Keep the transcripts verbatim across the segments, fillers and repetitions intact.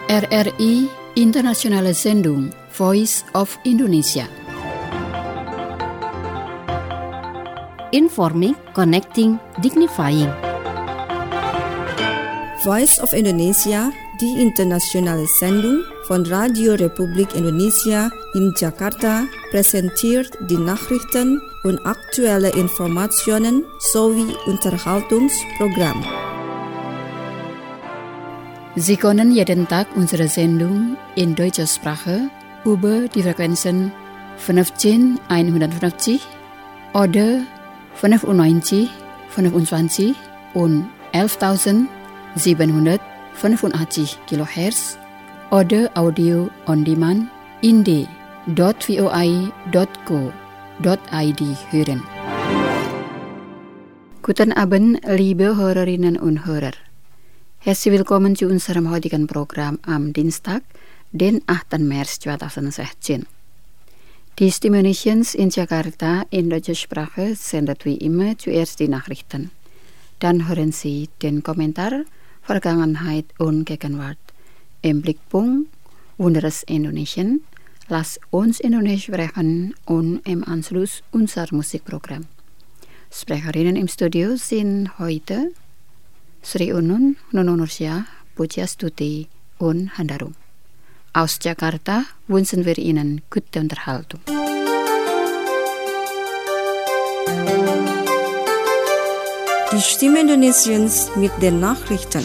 R R I Internationale Sendung Voice of Indonesia. Informing, connecting, dignifying. Voice of Indonesia, die internationale Sendung von Radio Republik Indonesia in Jakarta, präsentiert die Nachrichten und aktuelle Informationen sowie Unterhaltungsprogramm. Sie können jeden Tag unsere Sendung in deutscher Sprache über die Frequenzen fünfzehn einhundertfünfzig oder fünfundneunzig fünfundzwanzig und elftausendsiebenhundertfünfundachtzig Kilohertz oder Audio on Demand in d punkt voi punkt co punkt i d hören. Guten Abend, liebe Hörerinnen und Hörer. Herzlich willkommen zu unserem heutigen Programm am Dienstag, den achten März zweitausendsechzehn. Die Stimme Indonesiens in Jakarta in deutscher Sprache sendet wie immer zuerst die Nachrichten. Dann hören Sie den Kommentar Vergangenheit und Gegenwart. Im Blickpunkt Wunderes Indonesien, Lass uns Indonesisch sprechen und im Anschluss unser Musikprogramm. Sprecherinnen im Studio sind heute Sri Unun, Nunung Nursyah, Pujiastuti und Handarum. Aus Jakarta wünschen wir Ihnen gute Unterhaltung. Die Stimme Indonesiens mit den Nachrichten.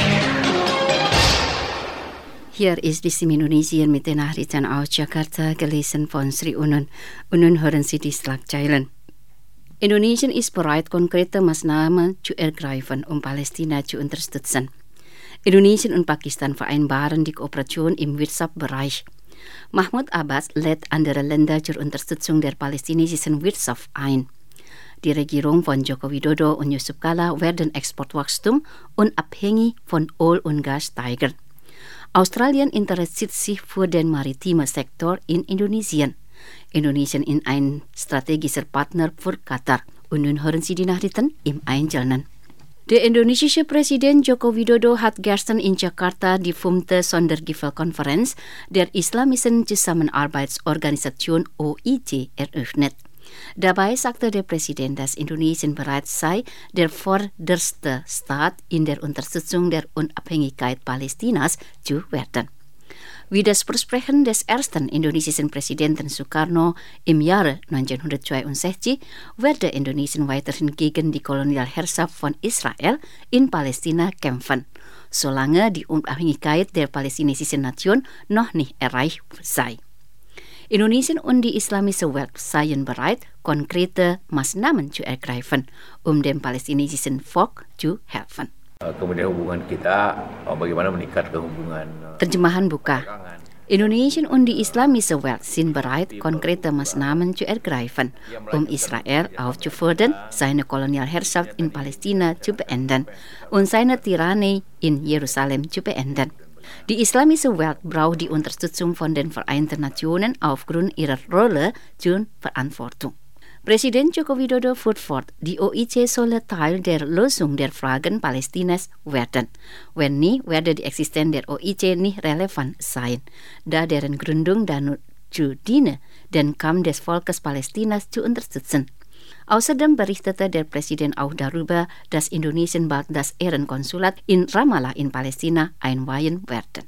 Hier ist die Stimme Indonesien mit den Nachrichten aus Jakarta, gelesen von Sri Unun. Und nun hören Sie die Schlagzeilen. Indonesien ist bereit, konkrete Maßnahmen zu ergreifen, um Palästina zu unterstützen. Indonesien und Pakistan vereinbaren die Kooperation im Wirtschaftsbereich. Mahmoud Abbas lädt andere Länder zur Unterstützung der palästinensischen Wirtschaft ein. Die Regierung von Joko Widodo und Yusuf Kala werden Exportwachstum unabhängig von Öl und Gas steigern. Australien interessiert sich für den maritimen Sektor in Indonesien. Indonesien ist ein strategischer Partner für Katar. Und nun hören Sie die Nachrichten im Einzelnen. Der indonesische Präsident Joko Widodo hat gestern in Jakarta die fünfte Sondergipfelkonferenz der Islamischen Zusammenarbeitsorganisation O I C eröffnet. Dabei sagte der Präsident, dass Indonesien bereit sei, der vorderste Staat in der Unterstützung der Unabhängigkeit Palästinas zu werden. Wie das Versprechen des ersten indonesischen Präsidenten Sukarno im Jahre neunzehnhundertzweiundsechzig werde Indonesien weiterhin gegen die Kolonialherrschaft von Israel in Palästina kämpfen, solange die Unabhängigkeit der palästinensischen Nation noch nicht erreicht sei. Indonesien und die islamische Welt seien bereit, konkrete Maßnahmen zu ergreifen, um dem palästinensischen Volk zu helfen. Kemudian hubungan kita, bagaimana meningkatkan hubungan. Terjemahan buka. Indonesien und die islamische Welt sind bereit, konkrete Maßnahmen zu ergreifen, um Israel aufzufordern, seine Kolonialherrschaft in Palästina zu beenden und seine Tyrannie in Jerusalem zu beenden. Die islamische Welt braucht die Unterstützung von den Vereinten Nationen aufgrund ihrer Rolle zur Verantwortung. Präsident Joko Widodo fuhr fort, die O I C solle Teil der Lösung der Fragen Palästinas werden. Wenn nicht, werde die Existenz der O I C nicht relevant sein, da deren Gründung dazu diene, den Kampf des Volkes Palästinas zu unterstützen. Außerdem berichtete der Präsident auch darüber, dass Indonesien bald das Ehrenkonsulat in Ramallah in Palästina einweihen werden.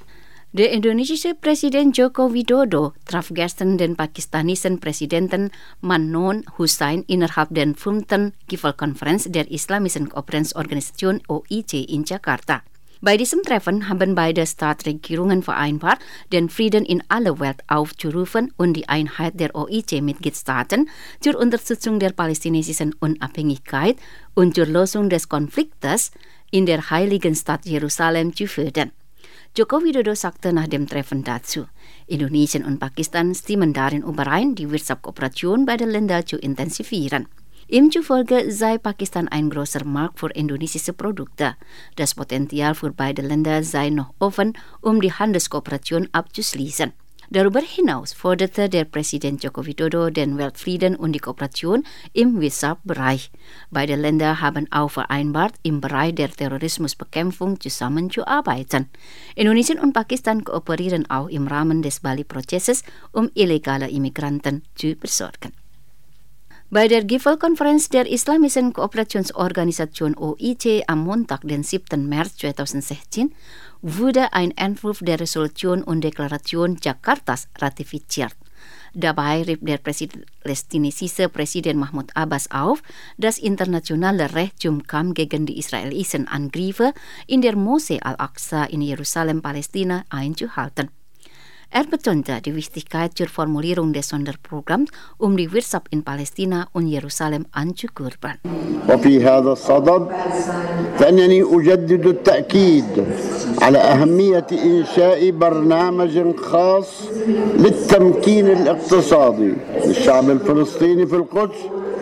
Der indonesische Präsident Joko Widodo traf gestern den pakistanischen Präsidenten Mamnoon Hussain innerhalb der fünften Gipfelkonferenz der Islamischen Kooperationsorganisation O I C in Jakarta. Bei diesem Treffen haben beide Staatsregierungen vereinbart, den Frieden in aller Welt aufzurufen und die Einheit der O I C-Mitgliedstaaten zur Unterstützung der palästinensischen Unabhängigkeit und zur Lösung des Konfliktes in der heiligen Stadt Jerusalem zu fördern. Joko Widodo sagte nach dem Treffen dazu, Indonesien und Pakistan stimmen darin überein, die Wirtschaftskooperation beiden Länder zu intensivieren. Ihm zufolge sei Pakistan ein großer Markt für indonesische Produkte. Das Potenzial für beide Länder sei noch offen, um die Handelskooperation abzuschließen. Darüber hinaus forderte der Präsident Joko Widodo den Weltfrieden und die Kooperation im Wirtschaftsbereich. Beide Länder haben auch vereinbart, im Bereich der Terrorismusbekämpfung zusammenzuarbeiten. Indonesien und Pakistan kooperieren auch im Rahmen des Bali-Prozesses, um illegale Immigranten zu besorgen. Bei der Gipfelkonferenz der Islamischen Kooperationsorganisation O I C am Montag, den siebten März zweitausendsechzehn, wurde ein Entwurf der Resolution und Deklaration Jakartas ratifiziert. Dabei rief der palästinensische Präsident Mahmoud Abbas auf, das internationale Recht zum Kampf gegen die israelischen Angriffe in der Moschee Al-Aqsa in Jerusalem, Palästina einzuhalten. Er betonte die Wichtigkeit zur Formulierung des Sonderprogramms, um die Wirtschaft in Palästina und Jerusalem anzukurbeln. وفي هذا الصدد فإنني أجدد التأكيد على أهمية إنشاء برنامج خاص للتمكين الاقتصادي للشعب الفلسطيني في القدس.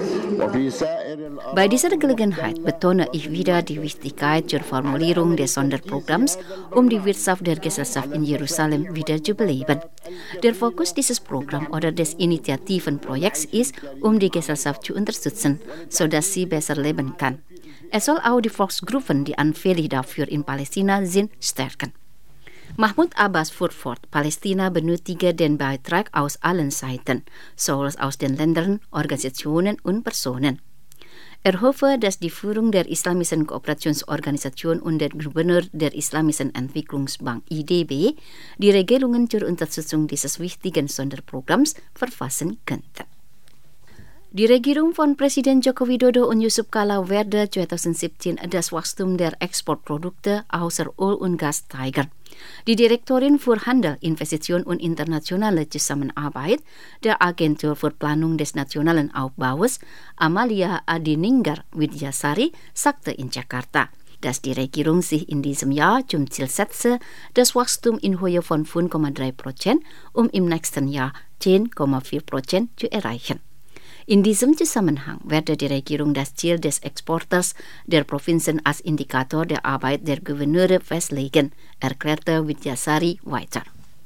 Bei dieser Gelegenheit betone ich wieder die Wichtigkeit zur Formulierung des Sonderprogramms, um die Wirtschaft der Gesellschaft in Jerusalem wieder zu beleben. Der Fokus dieses Programms oder des Initiativenprojekts ist, um die Gesellschaft zu unterstützen, sodass sie besser leben kann. Es soll auch die Volksgruppen, die anfällig dafür in Palästina sind, stärken. Mahmoud Abbas fuhr fort, Palästina benötige den Beitrag aus allen Seiten, sowohl aus den Ländern, Organisationen und Personen. Er hoffe, dass die Führung der Islamischen Kooperationsorganisation und der Gouverneur der Islamischen Entwicklungsbank I D B die Regelungen zur Unterstützung dieses wichtigen Sonderprogramms verfassen könnten. Die Regierung von Präsident Joko Widodo und Yusuf Kala werde zweitausendsiebzehn das Wachstum der Exportprodukte außer Öl und Gas steigern. Die Direktorin für Handel, Investition und internationale Zusammenarbeit der Agentur für Planung des nationalen Aufbaus, Amalia Adiningar Widyasari, sagte in Jakarta, dass die Regierung sich in diesem Jahr zum Ziel setze, das Wachstum in Höhe von fünf Komma drei Prozent, um im nächsten Jahr zehn Komma vier Prozent zu erreichen. In diesem Zusammenhang werde die Regierung das Ziel des Exporters der Provinzen als Indikator der Arbeit der Gouverneure festlegen, erklärte Widyasari weiter.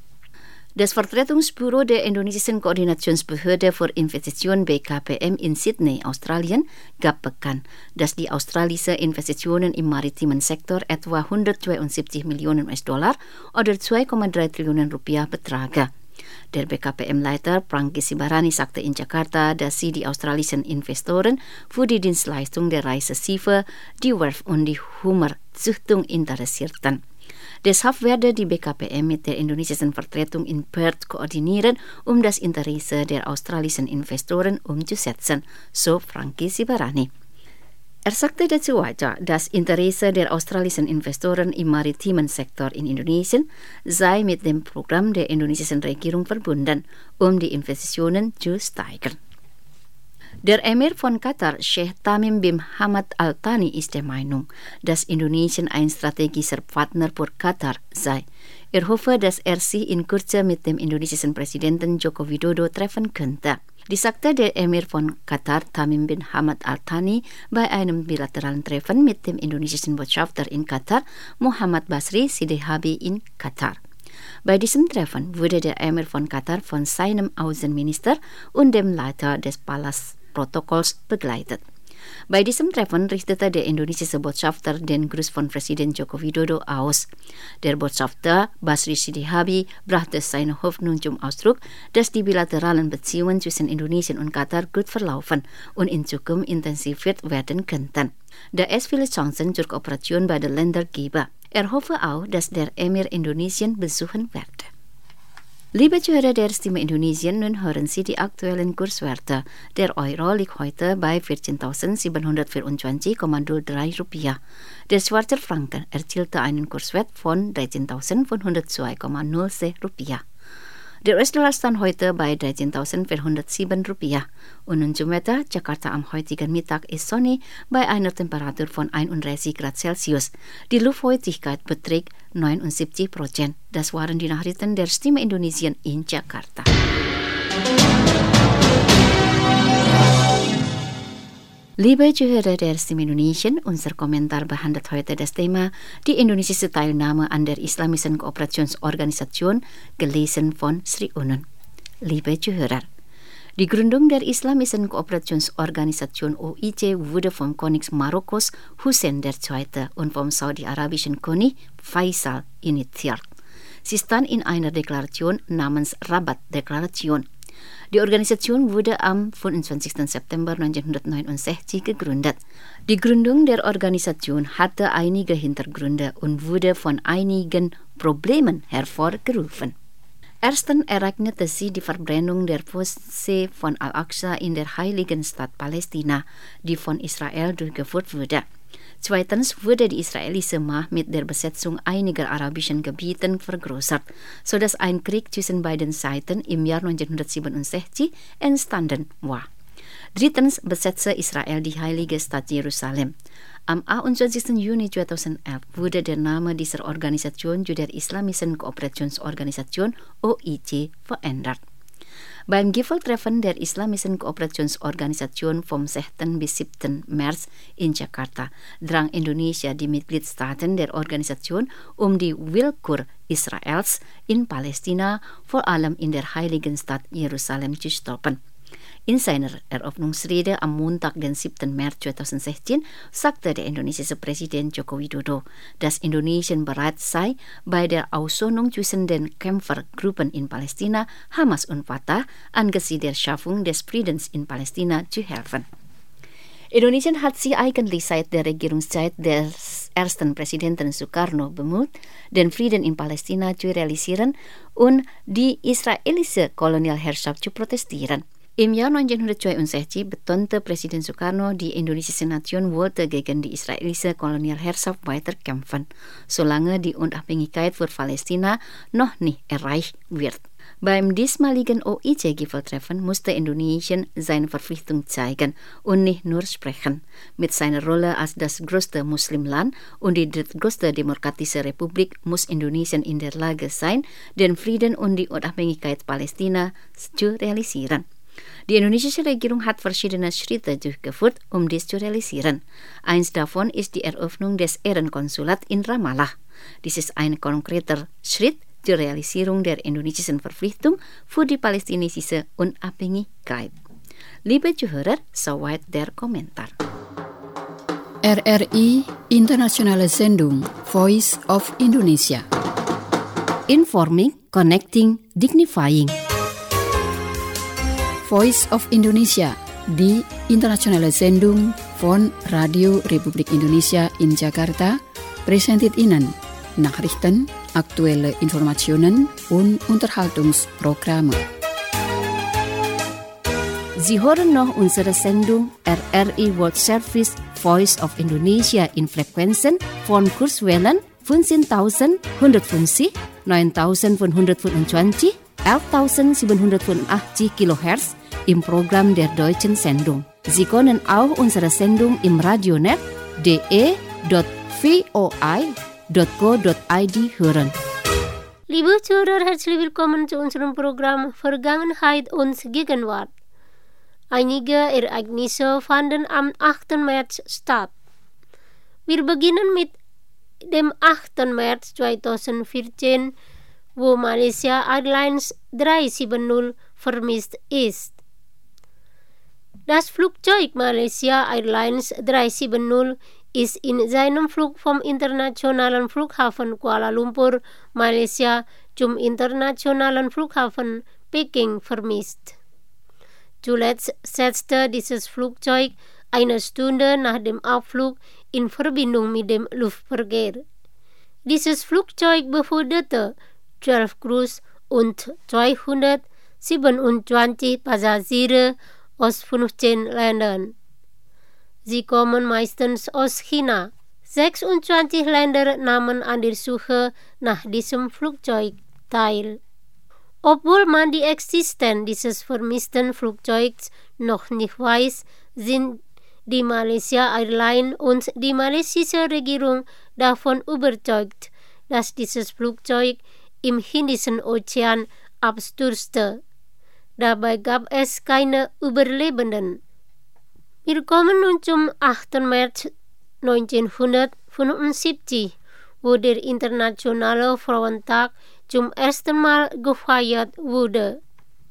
Das Vertretungsbüro der indonesischen Koordinationsbehörde für Investitionen B K P M in Sydney, Australien, gab bekannt, dass die australische Investitionen im maritimen Sektor etwa hundertzweiundsiebzig Millionen U S-Dollar oder zwei Komma drei Trillionen Rupiah betrage. Der B K P M-Leiter Prangki Sibarani sagte in Jakarta, dass sie die australischen Investoren für die Dienstleistung der Reiseschiffe, die Werft und die Hummerzüchtung interessierten. Deshalb werde die B K P M mit der indonesischen Vertretung in Perth koordinieren, um das Interesse der australischen Investoren umzusetzen, so Prangki Sibarani. Er sagte dazu weiter, das Interesse der australischen Investoren im maritimen Sektor in Indonesien sei mit dem Programm der indonesischen Regierung verbunden, um die Investitionen zu steigern. Der Emir von Katar, Sheikh Tamim bin Hamad Al Thani, ist der Meinung, dass Indonesien ein strategischer Partner für Katar sei. Er hoffe, dass er sich in Kürze mit dem indonesischen Präsidenten Joko Widodo treffen könnte. Dies sagte der Emir von Katar, Tamim bin Hamad Al Thani, bei einem bilateralen Treffen mit dem indonesischen Botschafter in Katar, Muhammad Basri Sidihabi in Katar. Bei diesem Treffen wurde der Emir von Katar von seinem Außenminister und dem Leiter des Palastprotokolls begleitet. Bei diesem Treffen richtete der indonesische Botschafter den Gruß von Präsident Joko Widodo aus. Der Botschafter Basri Sidihabi brachte seine Hoffnung zum Ausdruck, dass die bilateralen Beziehungen zwischen Indonesien und Katar gut verlaufen und in Zukunft intensiviert werden könnten, da es viele Chancen zur Kooperation bei den Ländern gebe. Er hoffe auch, dass der Emir Indonesien besuchen werde. Liebe Zuhörer der Stimme Indonesien, nun hören Sie die aktuellen Kurswerte. Der Euro liegt heute bei vierzehntausendsiebenhundertvierundzwanzig Komma null drei Rupiah. Der Schweizer Franken erzielte einen Kurswert von dreizehntausendfünfhundertzwei Komma null sechs Rupiah. Der U S-Dollar stand heute bei dreizehntausendvierhundertsieben Rupiah. Und nun zum Wetter. Jakarta am heutigen Mittag ist sonnig bei einer Temperatur von einunddreißig Grad Celsius. Die Luftfeuchtigkeit beträgt neunundsiebzig Prozent. Das waren die Nachrichten der Stimme Indonesien in Jakarta. Liebe Zuhörer der Stimme Indonesien, unser Kommentar behandelt heute das Thema die indonesische Teilnahme an der Islamischen Kooperationsorganisation, gelesen von Sri Unun. Liebe Zuhörer, die Gründung der Islamischen Kooperationsorganisation O I C wurde vom König Marokkos Hussein der Zweite und vom saudi-arabischen König Faisal initiiert. Sie stand in einer Deklaration namens Rabat-Deklaration. Die Organisation wurde am fünfundzwanzigsten September neunzehnhundertneunundsechzig gegründet. Die Gründung der Organisation hatte einige Hintergründe und wurde von einigen Problemen hervorgerufen. Erstens ereignete sie die Verbrennung der Moschee von Al-Aqsa in der heiligen Stadt Palästina, die von Israel durchgeführt wurde. Zweitens wurde die israelische Macht mit der Besetzung einiger arabischen Gebieten vergrößert, sodass ein Krieg zwischen beiden Seiten im Jahr neunzehnhundertsiebenundsechzig entstanden war. Drittens besetzte Israel die heilige Stadt Jerusalem. Am einundzwanzigsten Juni zweitausendelf wurde der Name dieser Organisation zu der Islamischen Kooperationsorganisation O I C verändert. Beim Gipfeltreffen der Islamischen Kooperationsorganisation vom sechsten bis siebten März in Jakarta drang Indonesia die Mitgliedstaaten der Organisation um die Willkür Israels in Palästina, vor allem in der heiligen Stadt Jerusalem, zu stoppen. In seiner Eröffnungsrede am Montag, den siebten März zweitausendsechzehn, sagte der indonesische Präsident Joko Widodo, dass Indonesien bereit sei, bei der Aussöhnung zwischen den Kämpfergruppen in Palästina, Hamas und Fatah, angesichts der Schaffung des Friedens in Palästina zu helfen. Indonesien hat sich eigentlich seit der Regierungszeit des ersten Präsidenten Sukarno bemüht, den Frieden in Palästina zu realisieren und die israelische Kolonialherrschaft zu protestieren. Im Jahr neunzehnhundertzweiundsechzig betonte Präsident Sukarno, die indonesische Nation wollte gegen die israelische Kolonialherrschaft weiter kämpfen, solange die Unabhängigkeit für Palästina noch nicht erreicht wird. Beim diesmaligen O I C-Gipfeltreffen musste Indonesien seine Verpflichtung zeigen und nicht nur sprechen. Mit seiner Rolle als das größte Muslimland und die drittgrößte demokratische Republik muss Indonesien in der Lage sein, den Frieden und die Unabhängigkeit Palästina zu realisieren. Die indonesische Regierung hat verschiedene Schritte durchgeführt, um dies zu realisieren. Eins davon ist die Eröffnung des Ehrenkonsulats in Ramallah. Dies ist ein konkreter Schritt zur Realisierung der indonesischen Verpflichtung für die palästinensische Unabhängigkeit. Liebe Zuhörer, soweit der Kommentar. R R I Internationale Sendung Voice of Indonesia. Informing, connecting, dignifying. Voice of Indonesia, die internationale Sendung von Radio Republik Indonesia in Jakarta, präsentiert Ihnen Nachrichten, aktuelle Informationen und Unterhaltungsprogramme. Sie hören noch unsere Sendung R R I World Service Voice of Indonesia in Frequenzen von Kurzwellen fünfzehntausendeinhundertfünfzig, neuntausendfünfhundertfünfundzwanzig, elftausendsiebenhundertfünfundachtzig Kilohertz im Programm der deutschen Sendung. Sie können auch unsere Sendung im Radionet d e punkt voi punkt co punkt i d hören. Liebe Zuhörer, herzlich willkommen zu unserem Programm Vergangenheit und Gegenwart. Einige Ereignisse fanden am achten März statt. Wir beginnen mit dem achten März zweitausendvierzehn, wo Malaysia Airlines drei sieben null vermisst ist. Das Flugzeug Malaysia Airlines drei sieben null ist in seinem Flug vom internationalen Flughafen Kuala Lumpur, Malaysia, zum internationalen Flughafen Peking vermisst. Zuletzt setzte dieses Flugzeug eine Stunde nach dem Abflug in Verbindung mit dem Luftverkehr. Dieses Flugzeug beförderte zwölf Crews und zweihundertsiebenundzwanzig Passagiere aus fünfzehn Ländern. Sie kommen meistens aus China. sechsundzwanzig Länder nahmen an der Suche nach diesem Flugzeug teil. Obwohl man die Existenz dieses vermissten Flugzeugs noch nicht weiß, sind die Malaysia Airlines und die malaysische Regierung davon überzeugt, dass dieses Flugzeug im Indischen Ozean abstürzte. Dabei gab es keine Überlebenden. Hier komen nun zum achten März neunzehnhundertfünfundsiebzig, wo der Internationale Frauentag zum ersten Mal gefeiert wurde.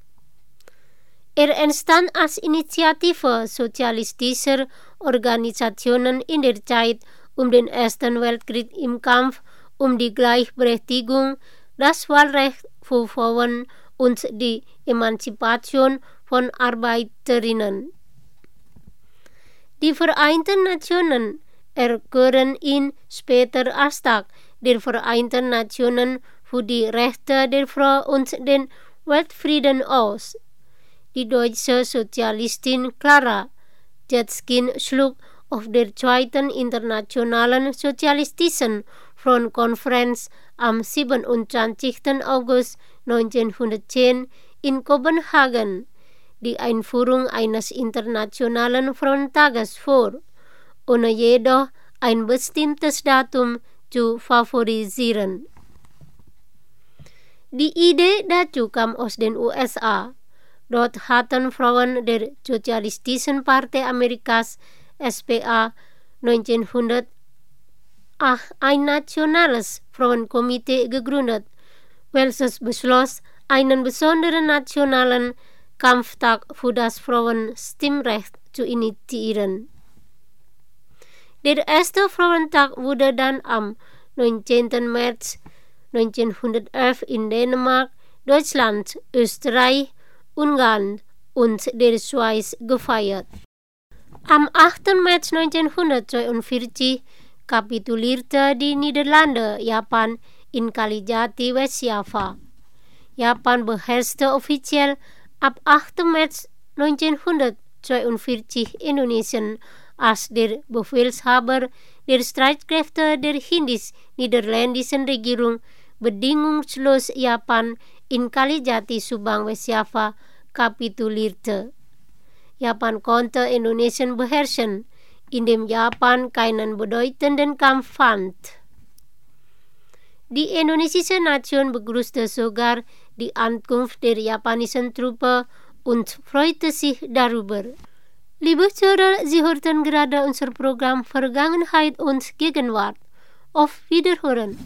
Er entstand als Initiative sozialistischer Organisationen in der Zeit um den Ersten Weltkrieg im Kampf um die Gleichberechtigung, das Wahlrecht für Frauen und die Emanzipation von Arbeiterinnen. Die Vereinten Nationen erklären ihn später als Tag der Vereinten Nationen für die Rechte der Frau und den Weltfrieden aus. Die deutsche Sozialistin Clara Zetkin schlug auf der zweiten Internationalen Sozialistischen Frontkonferenz am siebenundzwanzigsten August neunzehnhundertzehn in Kopenhagen die Einführung eines internationalen Frauentages vor, ohne jedoch ein bestimmtes Datum zu favorisieren. Die Idee dazu kam aus den U S A. Dort hatten Frauen der Sozialistischen Partei Amerikas S P A neunzehnhundertacht ein nationales Frauenkomitee gegründet, welches beschloss, einen besonderen nationalen Kampftag für das Frauenstimmrecht zu initiieren. Der erste Frauentag wurde dann am neunzehnten März neunzehnhundertelf in Dänemark, Deutschland, Österreich, Ungarn und der Schweiz gefeiert. Am achten März neunzehnhundertzweiundvierzig kapitulierte die Niederlande Japan in Kalijati, Westjava. Japan beherrschte offiziell ab achten März neunzehnhundertzweiundvierzig Indonesien als der Befehlshaber der Streitkräfte der hindisch-niederländischen Regierung bedingungslos Japan in Kalijati, Subang, Westjava kapitulierte. Japan konnte Indonesien beherrschen, indem Japan keinen bedeutenden Kampf fand. Die indonesische Nation begrüßte sogar die Ankunft der japanischen Truppe und freute sich darüber. Liebe Zuhörer, Sie hörten gerade unser Programm Vergangenheit und Gegenwart. Auf Wiederhören.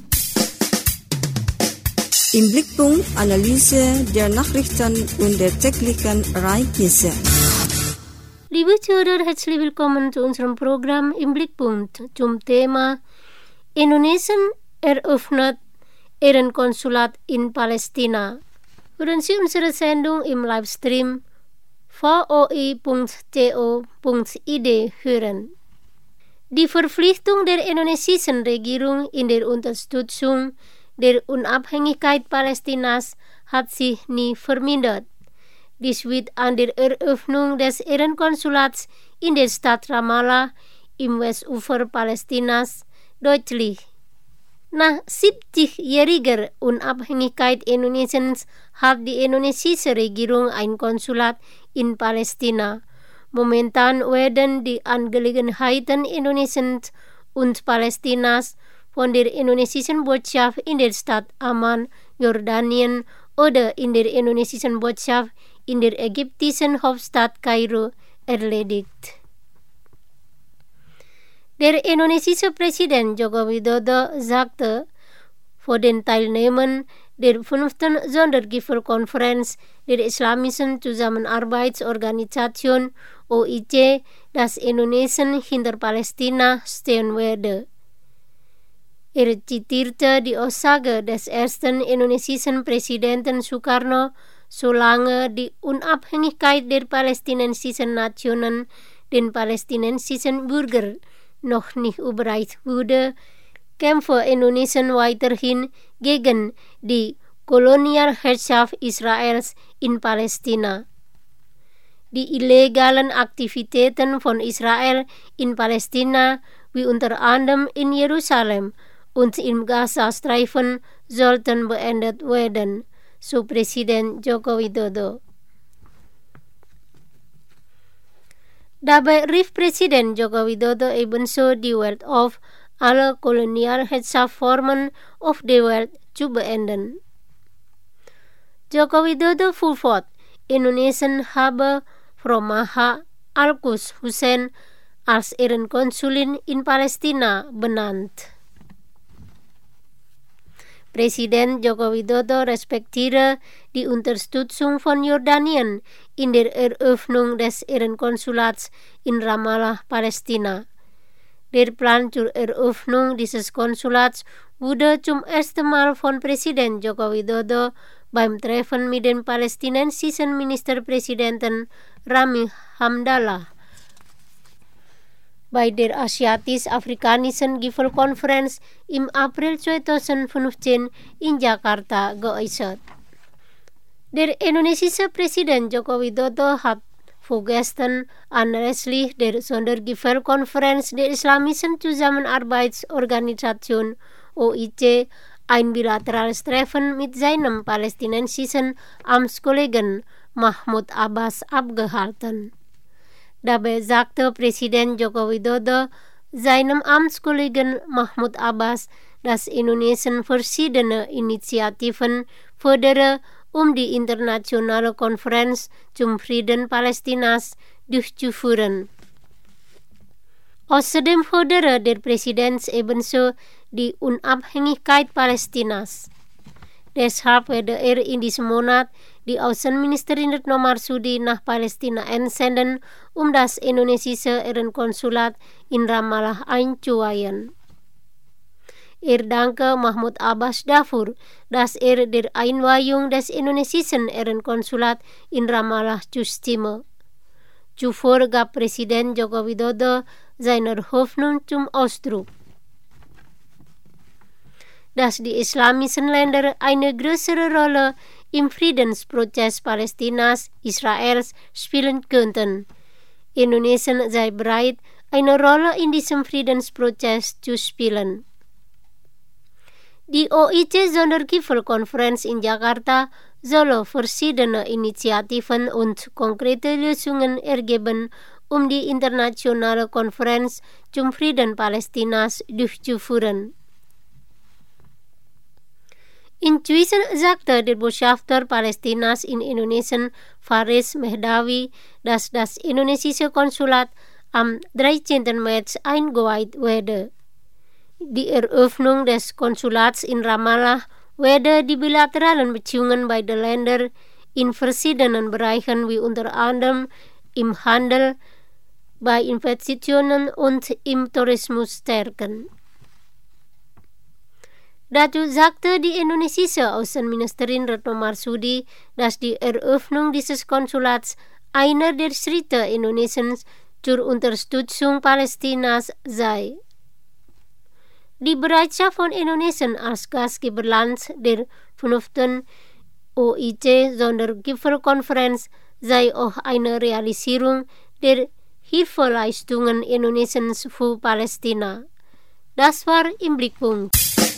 Im Blickpunkt Analyse der Nachrichten und der täglichen Ereignisse. Liebe Zuhörer, herzlich willkommen zu unserem Programm Im Blickpunkt zum Thema Indonesien eröffnet Ehrenkonsulat in Palästina. Hören Sie unsere Sendung im Livestream v o i punkt co punkt i d hören. Die Verpflichtung der indonesischen Regierung in der Unterstützung der Unabhängigkeit Palästinas hat sich nie vermindert. Dies wird an der Eröffnung des Ehrenkonsulats in der Stadt Ramallah im Westufer Palästinas deutlich. Nach siebzigjähriger Unabhängigkeit Indonesiens hat die indonesische Regierung ein Konsulat in Palästina. Momentan werden die Angelegenheiten Indonesiens und Palästinas von der indonesischen Botschaft in der Stadt Amman, Jordanien oder in der indonesischen Botschaft in der ägyptischen Hauptstadt Kairo erledigt. Der indonesische Präsident Joko Widodo sagte vor den Teilnehmern der fünften Sondergipfelkonferenz der Islamischen Zusammenarbeitsorganisation O I C, dass Indonesien hinter Palästina stehen werde. Er zitierte die Aussage des ersten indonesischen Präsidenten Sukarno, solange die Unabhängigkeit der palästinensischen Nationen den palästinensischen Bürgern noch nicht überreicht wurde, kämpfe Indonesien weiterhin gegen die Kolonialherrschaft Israels in Palästina. Die illegalen Aktivitäten von Israel in Palästina, wie unter anderem in Jerusalem und im Gazastreifen, sollten beendet werden, so Präsident Joko Widodo. Dabei rief Präsident Joko Widodo ebenso die Welt auf, alle Kolonialherrschaftsformen auf der Welt zu beenden. Joko Widodo fuhr fort, Indonesien habe Frau Maha Al-Quds Hussein als Ehrenkonsulin in Palästina benannt. Presiden Joko Widodo respektiere die Unterstützung von Jordanien in der Eröffnung des Ehrenkonsulats in Ramallah, Palästina. Der Plan zur Eröffnung dieses Konsulats wurde zum ersten Mal von Präsident Joko Widodo beim Treffen mit dem palästinensischen Ministerpräsidenten Rami Hamdallah bei der Asiatisch-Afrikanischen Gipfelkonferenz im April zweitausendfünfzehn in Jakarta geäußert. Der indonesische Präsident Joko Widodo hat vorgestern anlässlich der Sondergipfelkonferenz der Islamischen Zusammenarbeitsorganisation O I C ein bilaterales Treffen mit seinem palästinensischen Amtskollegen Mahmoud Abbas abgehalten. Dabei sagte Präsident Joko Widodo seinem Amtskollegen Mahmoud Abbas, dass Indonesien verschiedene Initiativen fördere, um die internationale Konferenz zum Frieden Palästinas durchzuführen. Außerdem fördere der Präsident ebenso die Unabhängigkeit Palästinas. Deshalb werde er in diesem Monat die Außenministerin Retno Marsudi nach Palästina entsenden, um das indonesische Ehrenkonsulat in Ramallah einzuweihen. Er danke Mahmoud Abbas dafür, dass er der Einweihung des indonesischen Ehrenkonsulat in Ramallah zustimme. Zuvor gab Präsident Joko Widodo seine Hoffnung zum Ausdruck, dass die islamischen Länder eine größere Rolle im Friedensprozess Palästinas, Israels spielen könnten. Indonesien sei bereit, eine Rolle in diesem Friedensprozess zu spielen. Die O I C-Sondergipfelkonferenz in Jakarta soll verschiedene Initiativen und konkrete Lösungen ergeben, um die internationale Konferenz zum Frieden Palästinas durchzuführen. Inzwischen sagte der Botschafter Palästinas in Indonesien Faris Mehdawi, dass das indonesische Konsulat am dreizehnten März eingeweiht werde. Die Eröffnung des Konsulats in Ramallah werde die bilateralen Beziehungen beider Länder in verschiedenen Bereichen wie unter anderem im Handel, bei Investitionen und im Tourismus stärken. Dazu sagte die indonesische Außenministerin Retno Marsudi, dass die Eröffnung dieses Konsulats einer der Schritte Indonesiens zur Unterstützung Palästinas sei. Die Bereitschaft von Indonesien als Gastgeberland der fünften O I C-Sondergipfelkonferenz sei auch eine Realisierung der Hilfeleistungen Indonesiens für Palästina. Das war im Blickpunkt.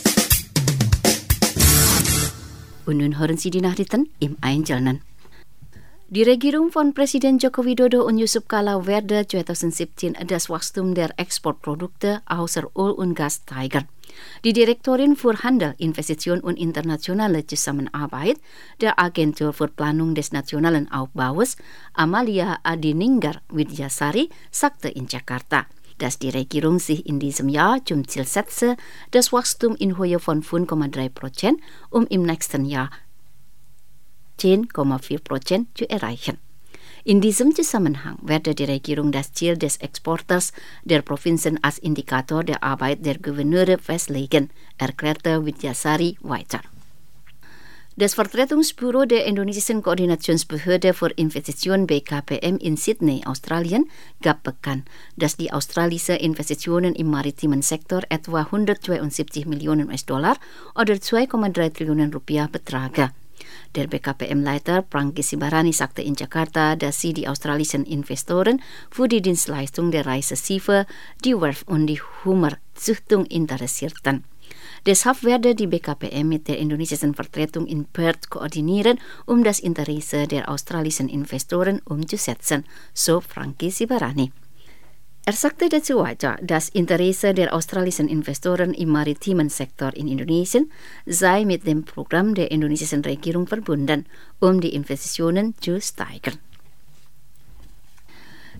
Und nun hören Sie die Nachrichten im Einzelnen. Die Regierung von Präsident Joko Widodo und Yusuf Kala werde zweitausendsiebzehn das Wachstum der Exportprodukte außer Öl und Gas steigern. Die Direktorin für Handel, Investition und internationale Zusammenarbeit der Agentur für Planung des Nationalen Aufbaus, Amalia Adininggar Widyasari, sagte in Jakarta, dass die Regierung sich in diesem Jahr zum Ziel setze, das Wachstum in Höhe von fünf Komma drei Prozent, um im nächsten Jahr zehn Komma vier Prozent zu erreichen. In diesem Zusammenhang werde die Regierung das Ziel des Exporters der Provinzen als Indikator der Arbeit der Gouverneure festlegen, erklärte Widyasari weiter. Das Vertretungsbüro der indonesischen Koordinationsbehörde für Investitionen B K P M in Sydney, Australien, gab bekannt, dass die australische Investitionen im maritimen Sektor etwa hundertzweiundsiebzig Millionen U S-Dollar oder zwei Komma drei Trillionen Rupiah betragen. Der B K P M-Leiter Prangki Sibarani sagte in Jakarta, dass sie die australischen Investoren für die Dienstleistung der Reiseschiffe, die Werft und die Hummerzüchtung interessierten. Deshalb werde die B K P M mit der indonesischen Vertretung in Perth koordinieren, um das Interesse der australischen Investoren umzusetzen, so Prangki Sibarani. Er sagte dazu weiter, das Interesse der australischen Investoren im maritimen Sektor in Indonesien sei mit dem Programm der indonesischen Regierung verbunden, um die Investitionen zu steigern.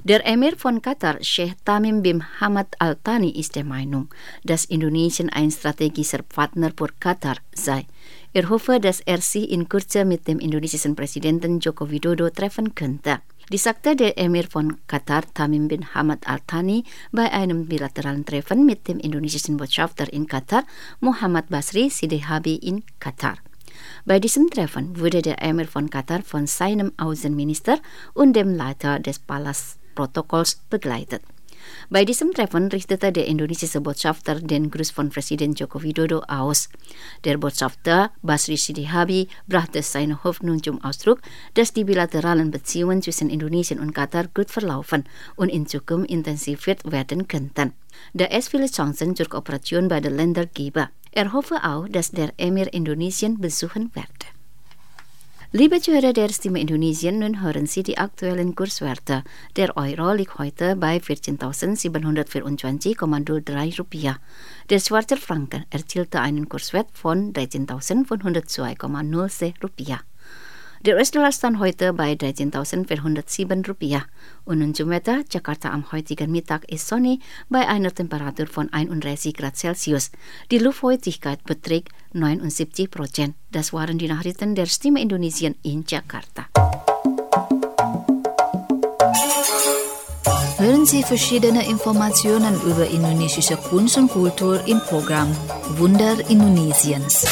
Der Emir von Qatar, Sheikh Tamim bin Hamad Al Thani, ist der Meinung, dass Indonesien ein strategischer Partner für Qatar sei. Er hoffe, dass er sich in Kürze mit dem indonesischen Präsidenten Joko Widodo treffen könnte. Dies sagte der Emir von Qatar, Tamim bin Hamad Al Thani, bei einem bilateralen Treffen mit dem indonesischen Botschafter in Qatar, Muhammad Basri Sidihabi in Qatar. Bei diesem Treffen wurde der Emir von Qatar von seinem Außenminister und dem Leiter des Palastprotokolls begleitet. Bei diesem Treffen richtete der indonesische Botschafter den Gruß von Präsident Joko Widodo aus. Der Botschafter Basri Sidihabi brachte seine Hoffnung zum Ausdruck, dass die bilateralen Beziehungen zwischen Indonesien und Qatar gut verlaufen und in Zukunft intensiviert werden könnten. Da es viele Chancen zur Kooperation bei den Ländergeber. Er hoffe auch, dass der Emir Indonesien besuchen werde. Liebe Zuhörer der Stimme Indonesien, nun hören Sie die aktuellen Kurswerte. Der Euro liegt heute bei vierzehntausendsiebenhundertvierundzwanzig Komma null drei Rupiah. Der Schweizer Franken erzielte einen Kurswert von dreizehntausendfünfhundertzwei Komma null sechs Rupiah. Der U S-Dollar stand heute bei dreizehntausendvierhundertsieben Rupiah. Und unser Wetter, Jakarta am heutigen Mittag ist sonnig bei einer Temperatur von einunddreißig Grad Celsius. Die Luftfeuchtigkeit beträgt neunundsiebzig Prozent. Das waren die Nachrichten der Stimme Indonesien in Jakarta. Hören Sie verschiedene Informationen über indonesische Kunst und Kultur im Programm Wunder Indonesiens.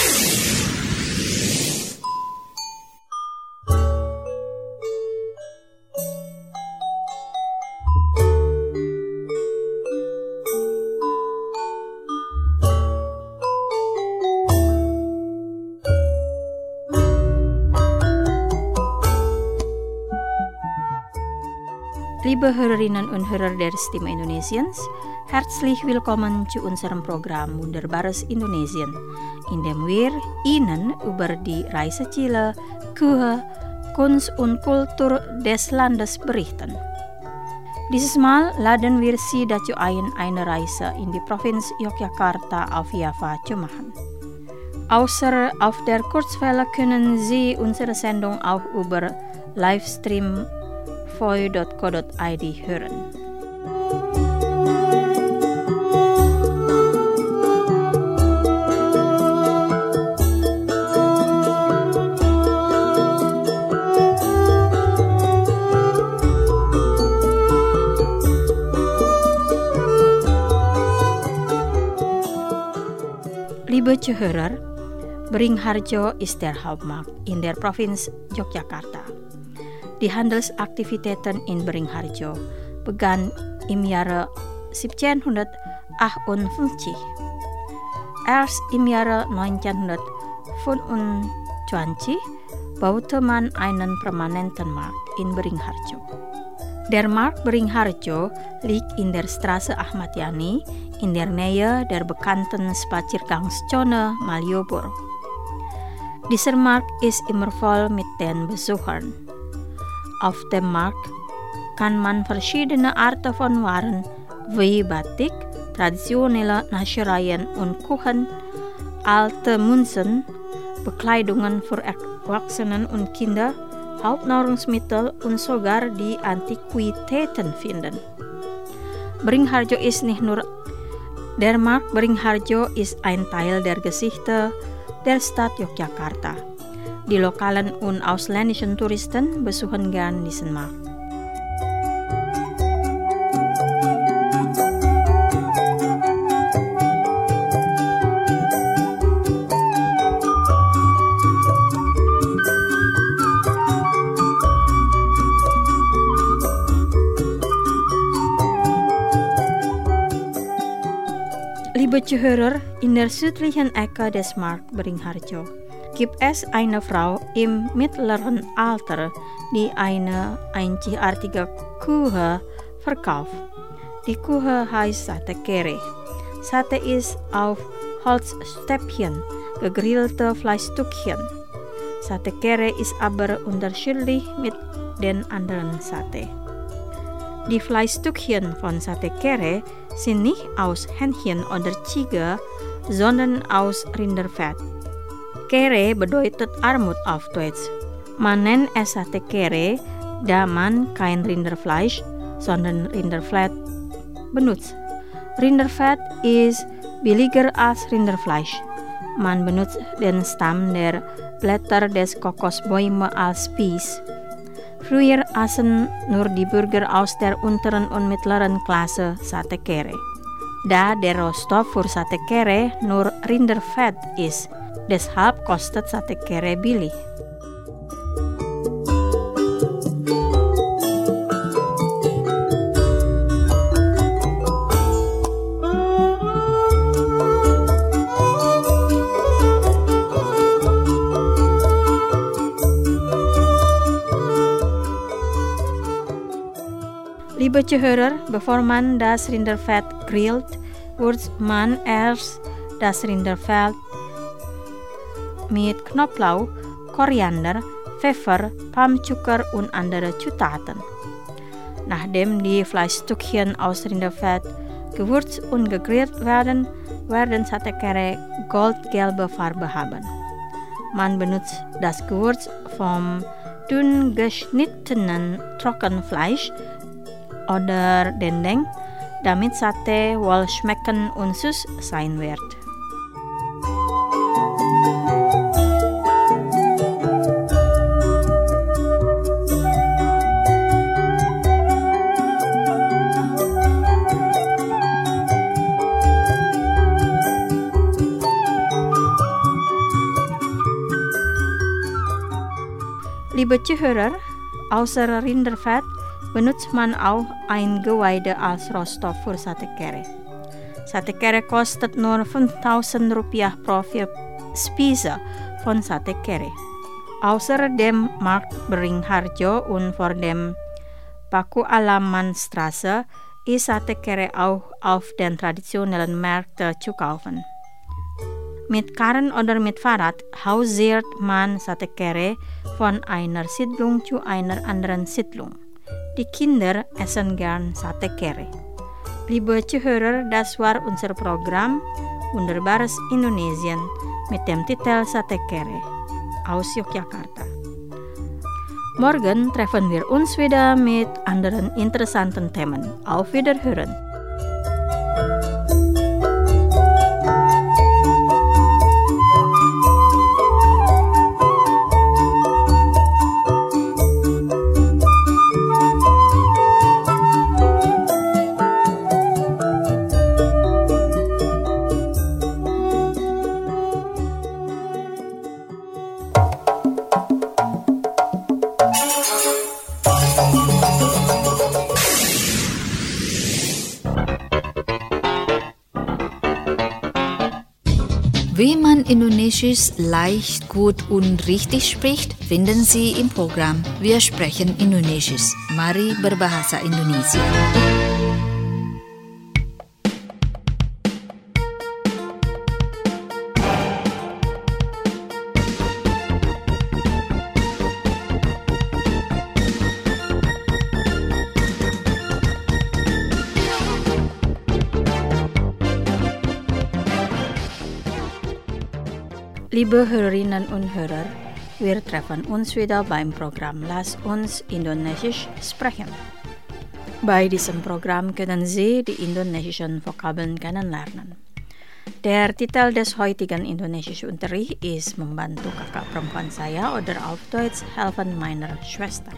Liebe Hörerinnen und Hörer der Stimme Indonesiens, herzlich willkommen zu unserem Programm Wunderbares Indonesien, in dem wir Ihnen über die Reiseziele, Kühe, Kunst und Kultur des Landes berichten. Dieses Mal laden wir Sie dazu ein, eine Reise in die Provinz Yogyakarta auf Java zu machen. Außer auf der Kurzwelle können Sie unsere Sendung auch über Livestream voi dot co dot i d hören. Liebe Zuhörer, Beringharjo ist der Hauptmarkt in der Provinz Yogyakarta. Die Handelsaktivitäten in Beringharjo begann im Jahre siebzehnhundertachtundfünfzig. Erst im Jahre neunzehnhundertfünfundzwanzig baute man einen permanenten Markt in Beringharjo. Der Markt Beringharjo liegt in der Straße Ahmad Yani in der Nähe der bekannten Spaziergangszone Maliobor. Dieser Markt ist immer voll mit den Besuchern. Auf dem Markt kann man verschiedene Arten von Waren wie Batik, traditionelle Naschereien und Kuchen, alte Münzen, Bekleidungen für Erwachsene und Kinder, Hauptnahrungsmittel und sogar die Antiquitäten finden. Beringharjo ist nicht nur der Markt Beringharjo ist ein Teil der Geschichte der Stadt Yogyakarta. Die lokalen und ausländischen Touristen besuchen gern diesen Markt. Liebe Zuhörer, in der südlichen Ecke des Markt Beringharjo gibt es eine Frau im mittleren Alter, die eine einzigartige Kuh verkauft. Die Kuh heißt Sate Kere. Sate ist auf Holzstäbchen gegrillte Fleischstückchen. Sate Kere ist aber unterschiedlich mit den anderen Sate. Die Fleischstückchen von Sate Kere sind nicht aus Hähnchen oder Ziege, sondern aus Rinderfett. Kere bedeutet Armut auf Deutsch. Man nennt es Sate Kere, da man kein Rinderfleisch, sondern Rinderfleisch benutzt. Rinderfett ist billiger als Rinderfleisch. Man benutzt den Stamm der Blätter des Kokosbäume als Spieß. Früher aßen nur die Bürger aus der unteren und mittleren Klasse Sate Kere. Da der Rohstoff für Sate Kere nur Rinderfett ist, deshalb kostet Sate Kere billig. Liebe Zuhörer, bevor man das Rinderfett grillt, wird man erst das Rinderfett mit Knoblauch, Koriander, Pfeffer, Palmzucker und andere Zutaten. Nachdem die Fleischstückchen aus Rinderfett gewürzt und gegrillt werden, werden Sate Kere goldgelbe Farbe haben. Man benutzt das Gewürz vom dünn geschnittenen Trockenfleisch oder Dendeng, damit Sate wohl schmecken und süß sein wird. Liebe Zuhörer, außer Rinderfett benutzt man auch Eingeweide als Rohstoff für Sate Kere. Sate Kere kostet nur fünftausend Rupiah pro vier Spieße von Sate Kere. Außer dem Markt Beringharjo und vor dem Paku Alamanstraße ist Sate Kere auch auf den traditionellen Märkten zu kaufen. Mit Karren oder mit Fahrrad hausiert man Sate Kere von einer Siedlung zu einer anderen Siedlung. Die Kinder essen gern Sate Kere. Liebe Zuhörer, das war unser Programm Wunderbares Indonesien mit dem Titel Sate Kere aus Yogyakarta. Morgen treffen wir uns wieder mit anderen interessanten Themen. Auf Wiederhören! Wie man Indonesisch leicht, gut und richtig spricht, finden Sie im Programm Wir sprechen Indonesisch. Mari berbahasa Indonesia. Liebe Hörerinnen und Hörer, wir treffen uns wieder beim Programm Lass uns Indonesisch sprechen. Bei diesem Programm können Sie die indonesischen Vokabeln kennenlernen. Der Titel des heutigen indonesischen Unterrichts ist Membantu kakak perempuan saya oder auf Deutsch Helfen meiner Schwester.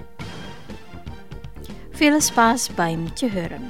Viel Spaß beim Zuhören.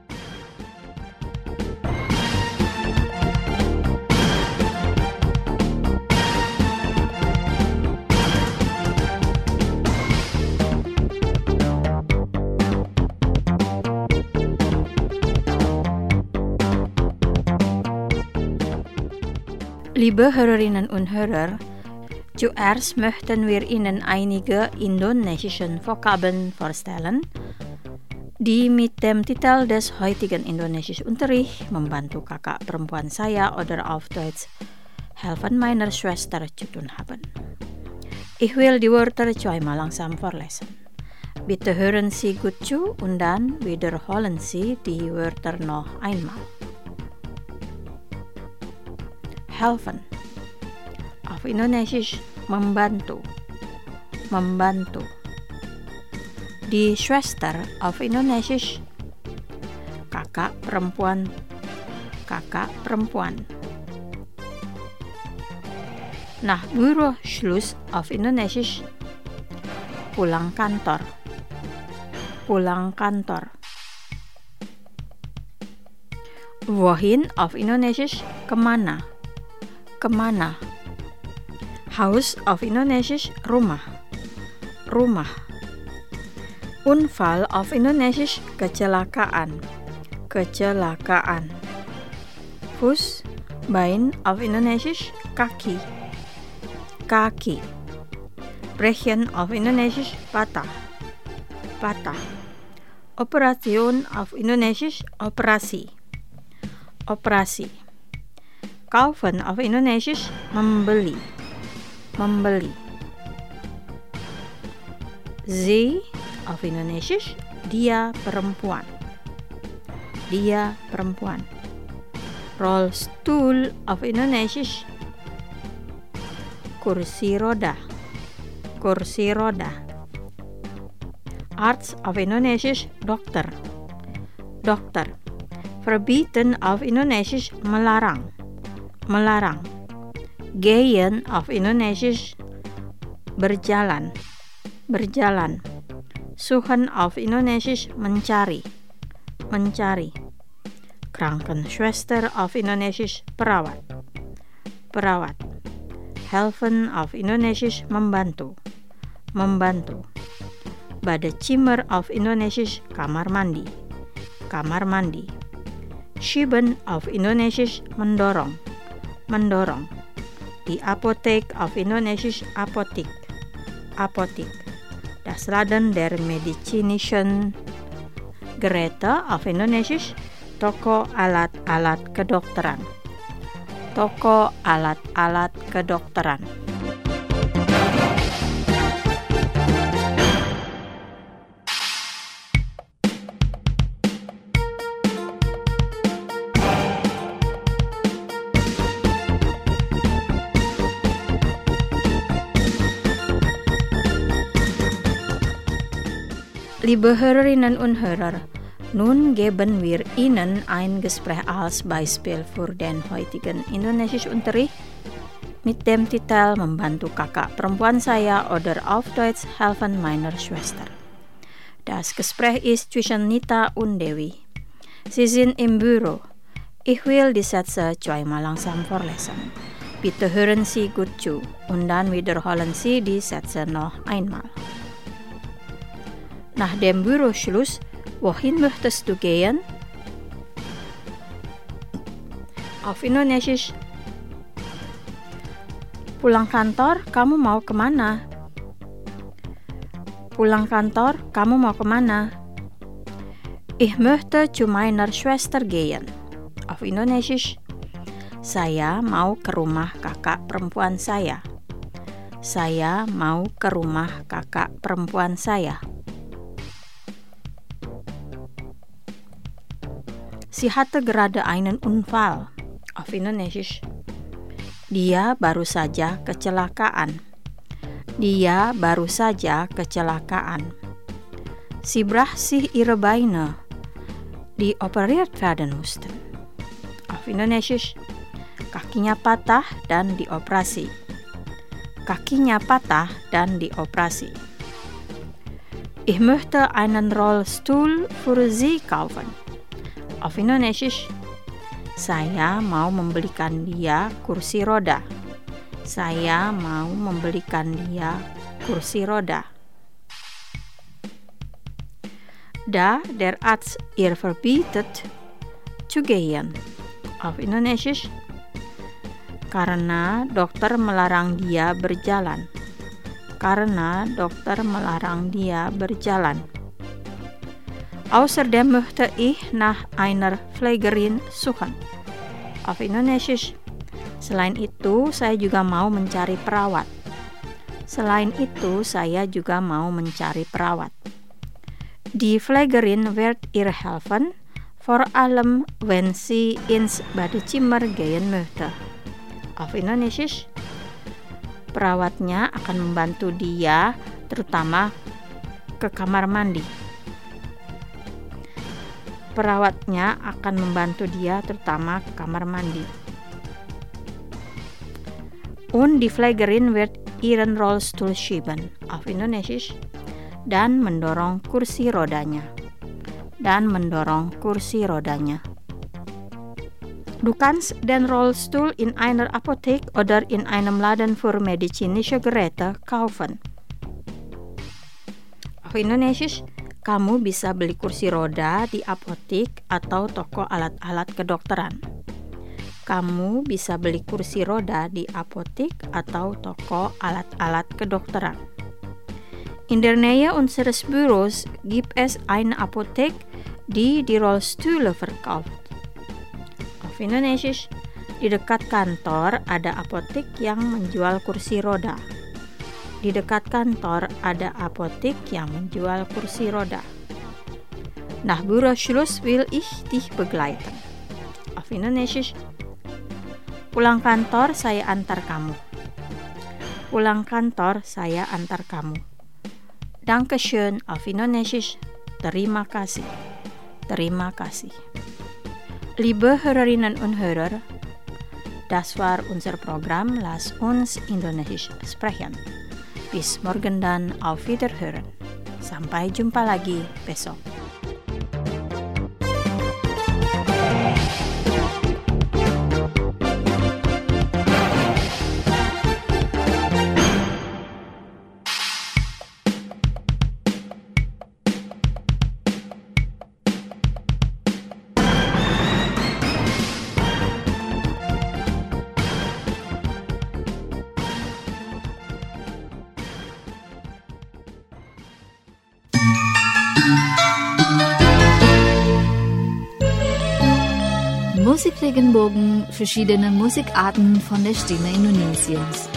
Liebe Hörerinnen und Hörer, zuerst möchten wir Ihnen einige indonesische Vokabeln vorstellen, die mit dem Titel des heutigen indonesischen Unterrichts Membantu kakak perempuan saya oder auf Deutsch Helfen meiner Schwester zu tun haben. Ich will die Wörter zweimal langsam vorlesen. Bitte hören Sie gut zu und dann wiederholen Sie die Wörter noch einmal. Helfen. Auf Indonesisch membantu. Membantu. Die Schwester auf Indonesisch kakak perempuan kakak perempuan. Nach Büroschluss auf Indonesisch, pulang kantor. Pulang kantor. Wohin auf Indonesisch, kemana. Kemana. Haus auf Indonesisch, rumah. Rumah. Unfall auf Indonesisch, kecelakaan. Kecelakaan. Fuß, Bein auf Indonesisch, kaki. Kaki. Brechen auf Indonesisch, patah. Patah. Operation auf Indonesisch, operasi. Operasi. Kaufen auf Indonesisch, membeli. Membeli. Sie auf Indonesisch, dia perempuan. Dia perempuan. Rollstuhl auf Indonesisch, kursi roda. Kursi roda. Arts auf Indonesisch, dokter. Dokter. Verbieten auf Indonesisch, melarang. Melarang. Gehen auf Indonesisch, berjalan. Berjalan. Suchen auf Indonesisch, mencari. Mencari. Krankenschwester auf Indonesisch, perawat. Perawat. Helfen auf Indonesisch, membantu. Membantu. Badezimmer auf Indonesisch, kamar mandi. Kamar mandi. Schieben auf Indonesisch, mendorong. Mendorong. Die Apothek auf Indonesisch, Apothek. Apothek. Das Laden der medizinischen Geräte auf Indonesisch, toko alat-alat kedokteran. Toko alat-alat kedokteran. Liebe Hörerinnen und Hörer, nun geben wir Ihnen ein Gespräch als Beispiel für den heutigen Indonesischunterricht mit dem Titel Membantu kakak perempuan saya oder auf Deutsch Helfen meiner Schwester. Das Gespräch ist zwischen Nita und Dewi. Sie sind im Büro. Ich will die Sätze zweimal langsam vorlesen. Bitte hören Sie gut zu und dann wiederholen Sie die Sätze noch einmal. Nach dem Büroschluss, wohin möchtest du gehen? Auf Indonesisch. Pulang kantor, kamu mau kemana? Pulang kantor, kamu mau kemana? Ich möchte zu meiner Schwester gehen. Auf Indonesisch. Saya mau ke rumah kakak perempuan saya. Saya mau ke rumah kakak perempuan saya. Sie hatte gerade einen Unfall. Auf Indonesisch. Dia baru saja kecelakaan. Dia baru saja kecelakaan. Sie brach sich ihre Beine, die operiert werden mussten. Auf Indonesisch. Kakinya patah dan dioperasi. Kakinya patah dan dioperasi. Ich möchte einen Rollstuhl für Sie kaufen. Auf Indonesisch. Saya mau membelikan dia kursi roda. Saya mau membelikan dia kursi roda. Da der Arzt ihr verbietet zu gehen. Auf Indonesisch. Karena dokter melarang dia berjalan. Karena dokter melarang dia berjalan. Außerdem möchte ich nach einer Pflegerin suchen. Auf Indonesisch. Selain itu, saya juga mau mencari perawat. Selain itu, saya juga mau mencari perawat. Die Pflegerin wird ihr helfen, vor allem wenn sie ins Badezimmer gehen möchte. Auf Indonesisch. Perawatnya akan membantu dia, terutama ke kamar mandi. perawatnya akan membantu dia terutama ke kamar mandi. Und die Pflegerin wird ihren Rollstuhl schieben auf Indonesisch, dan mendorong kursi rodanya. Dan mendorong kursi rodanya. Du kannst den Rollstuhl in einer Apotheke oder in einem Laden für medizinische Geräte kaufen. Auf Indonesisch, kamu bisa beli kursi roda di apotek atau toko alat-alat kedokteran. Kamu bisa beli kursi roda di apotek atau toko alat-alat kedokteran. In der Nähe unseres Büros gibt es eine Apotheke, die die Rollstühle verkauft. Auf Indonesisch, di dekat kantor ada apotek yang menjual kursi roda. Di dekat kantor ada apotek yang menjual kursi roda. Nach Büroschluss will ich dich begleiten. Auf Indonesisch, pulang kantor saya antar kamu. Pulang kantor saya antar kamu. Dankeschön auf Indonesisch, terima kasih. Terima kasih. Liebe Hörerinnen und Hörer, das war unser Programm Lass uns Indonesisch sprechen. Bis morgen dan auf Wiederhören. Sampai jumpa lagi besok. Musikregenbogen, verschiedene Musikarten von der Stimme Indonesiens.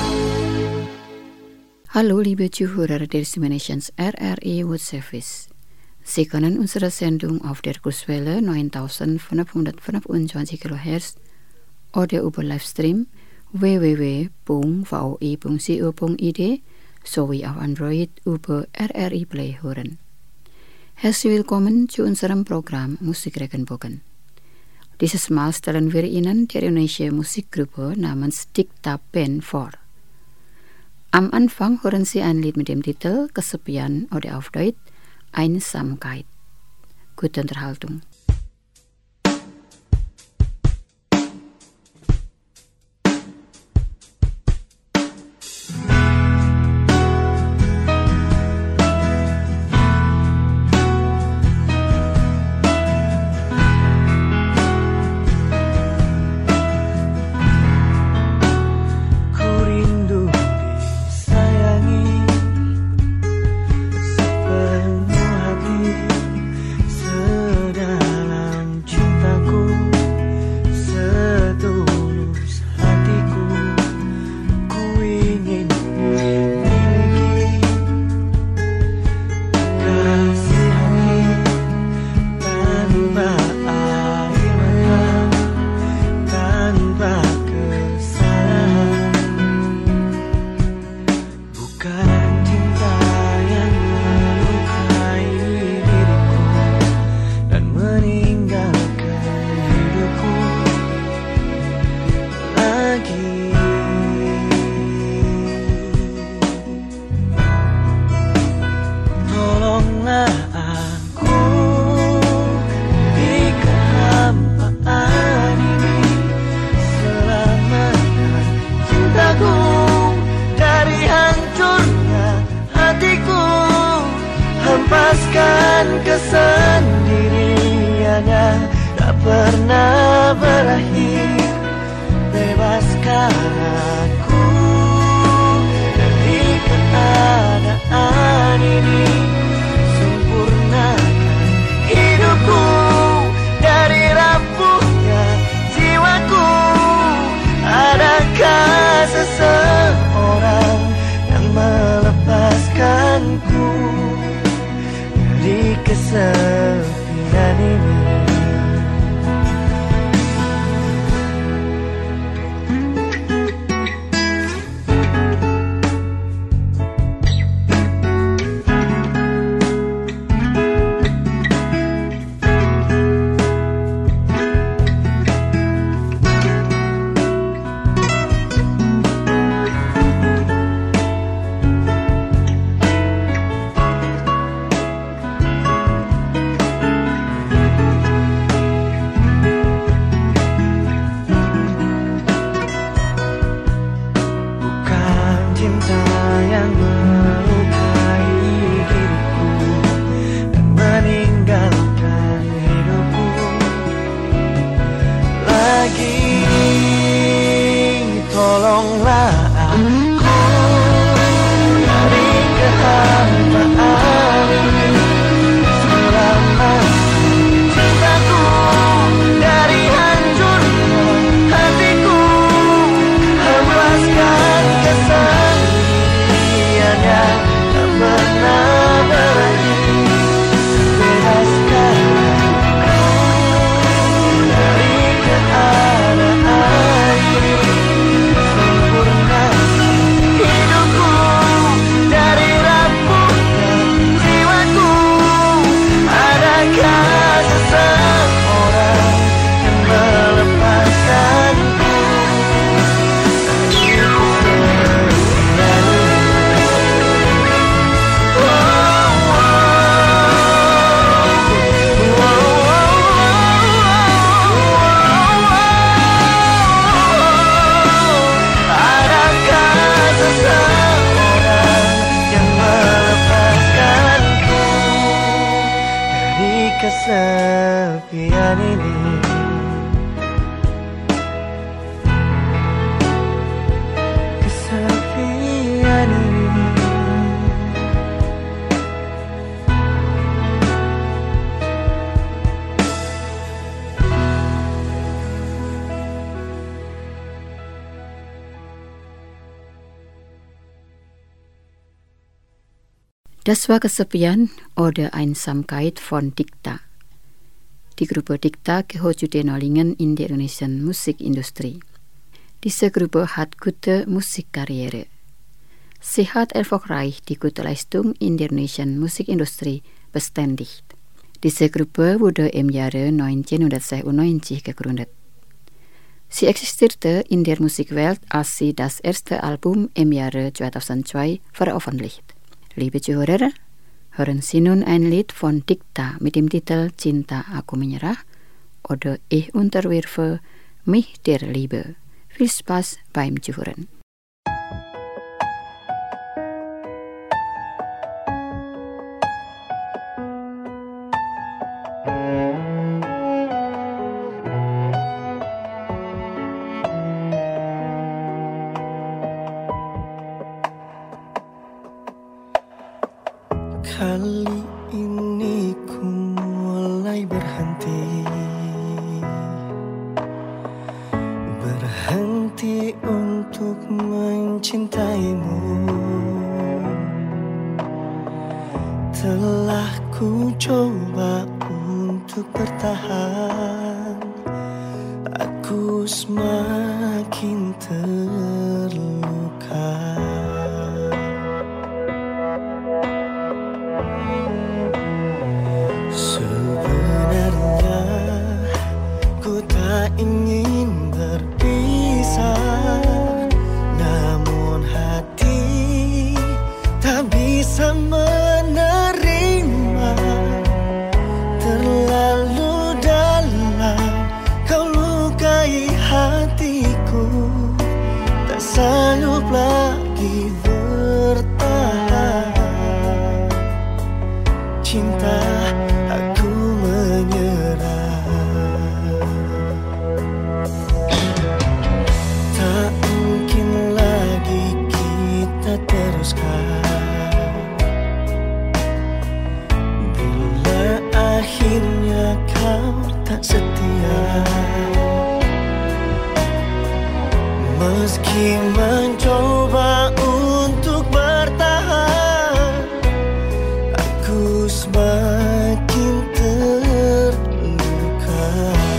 Hallo liebe Zuhörer der Stimme-Nations R R I World Service. Sie können unsere Sendung auf der Kurswelle neuntausendfünfhundertfünfundzwanzig Kilohertz oder über Livestream w w w punkt v o i punkt co punkt i d sowie auf Android über R R I Play hören. Herzlich willkommen zu unserem Programm Musikregenbogen. Dieses Mal stellen wir Ihnen die indonesische Musikgruppe namens Dikta Band vor. Am Anfang hören Sie ein Lied mit dem Titel Kesepian oder auf Deutsch Einsamkeit. Gute Unterhaltung. Kesendiriannya tak pernah berakhir. Bebaskan aku dari keadaan ini. Sempurnakan hidupku dari rapuhnya jiwaku. Adakah seseorang yang melepaskanku dari kesepian ini? lagi. Tolonglah aku dari kehampaan ini. Selamatkan cintaku dari hancurnya hatiku. Hempaskan kesendirian yang tak pernah berakhir. Bebaskan dari keadaan ini. Sempurnakan hidupku dari rapuhnya jiwaku. Adakah seseorang yang melepaskanku dari kesedihan ini? Adakah seseorang yang melepaskanku dari kesepian ini? Kesepian ini. Das war Kesepian oder Einsamkeit von Dikta. Die Gruppe Dikta gehört zu den Neulingen in der indonesian Musikindustrie. Diese Gruppe hat gute Musikkarriere. Sie hat erfolgreich die gute Leistung in der indonesian Musikindustrie bestätigt. Diese Gruppe wurde im Jahre neunzehnhundertsechsundneunzig gegründet. Sie existierte in der Musikwelt, als sie das erste Album im Jahre zweitausendzwei veröffentlicht. Liebe Zuhörer, hören Sie nun ein Lied von Dikta mit dem Titel Cinta Aku Menyerah oder Ich unterwirfe mich der Liebe. Viel Spaß beim Zuhören. Kali ini ku mulai berhenti Berhenti untuk mencintaimu. Telah ku coba untuk bertahan, aku semakin terluka. Sebenarnya ku tak ingin berpisah, namun hati tak bisa menerima. Terlalu dalam kau lukai hatiku, tak sanggup lagi bertahan. Cinta, aku menyerah. Tak mungkin lagi kita teruskan bila akhirnya kau tak setia. Meski mencoba untuk bertahan, aku semakin terluka.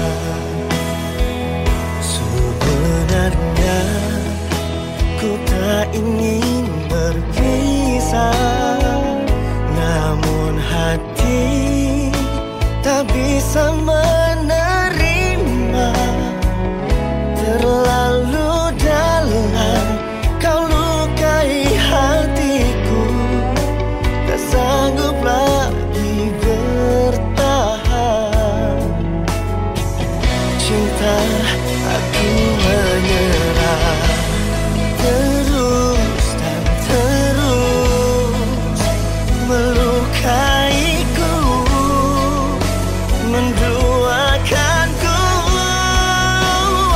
Sebenarnya ku tak ingin berpisah, namun hati tak bisa menerima. Terlalu dalam kau lukai hatiku, tak sanggup lagi bertahan. Cinta, aku menyerah. Terus dan terus melukaiku, menduakanku.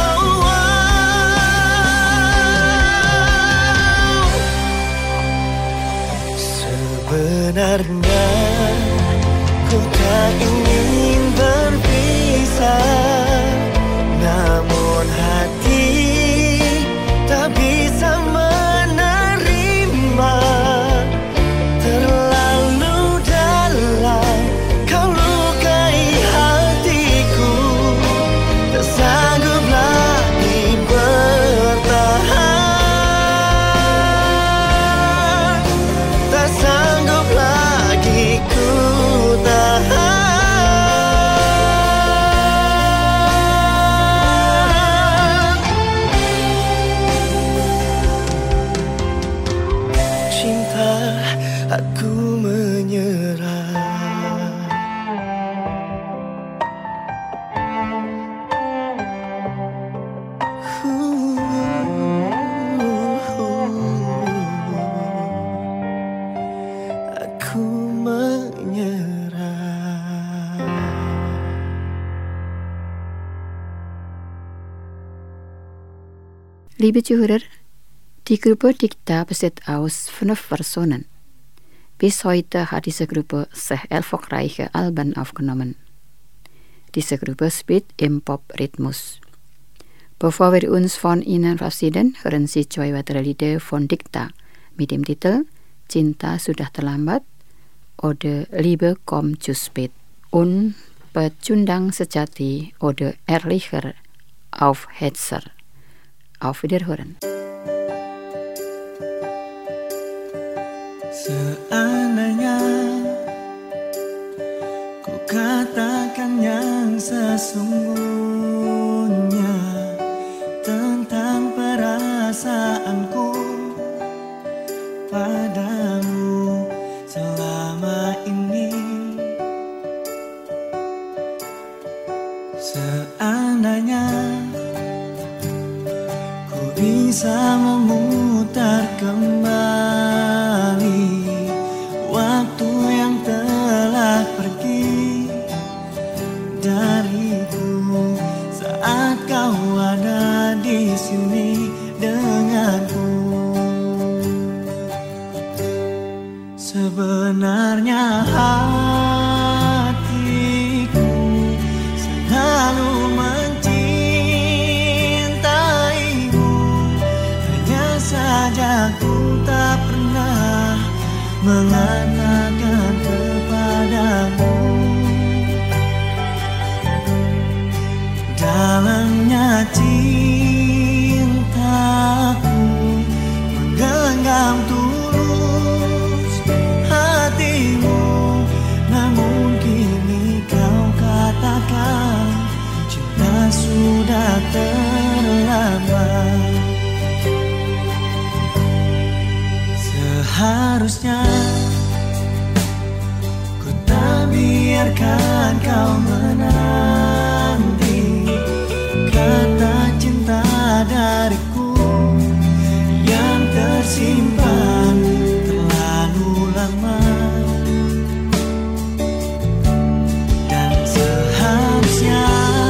Liebe Zuhörer, die Gruppe Dicta besteht aus fünf Personen. Bis heute hat diese Gruppe sehr erfolgreiche Alben aufgenommen. Diese Gruppe spielt im Pop-Rhythmus. Bevor wir uns von ihnen verabschieden, hören Sie zwei weitere Lieder von Dicta mit dem Titel Cinta Sudah Terlambat oder Liebe kommt zu spät und Pecundang Sejati oder Ehrlicher Aufhetzer. Auf Wiederhören. Seandainya ku katakan yang sesungguhnya tentang perasaanku padamu selama ini, seandainya ku bisa memutar kembali waktu yang telah pergi dariku saat kau ada di sini denganku. Sebenarnya hatiku selalu mencintaimu, hanya saja ku tak pernah mengatakan kepadamu. Dalamnya cintaku menggenggam tulus hatimu, namun kini kau katakan cinta sudah terlambat. Seharusnya ku tak biarkan kau menanti kata cinta dariku yang tersimpan terlalu lama. Dan seharusnya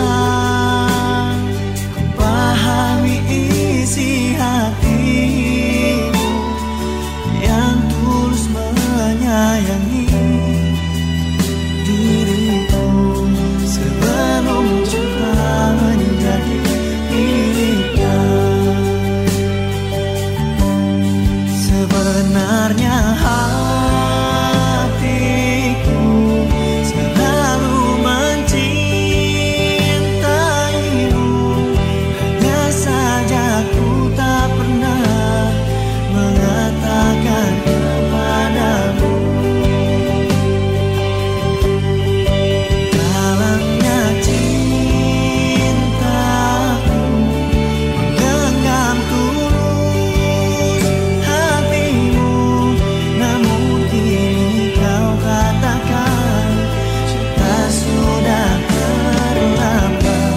ku pahami isi hatimu yang tulus menyayangi diriku sebelum cinta menjadi miliknya. Sebenarnya hatiku selalu mencintaimu, hanya saja ku tak pernah mengatakan kepadamu. Dalamnya cintaku menggenggam tulus hatimu, namun kini kau katakan cinta sudah terlambat.